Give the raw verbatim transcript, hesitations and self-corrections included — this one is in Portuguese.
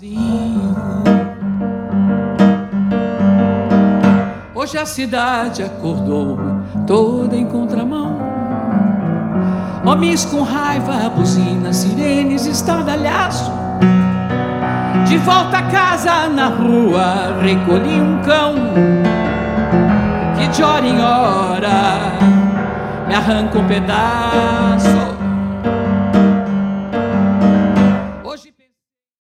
Hoje a cidade acordou toda em contramão. Homens com raiva, buzina, sirenes, estardalhaço. De volta a casa na rua recolhi um cão que de hora em hora me arranca um pedaço.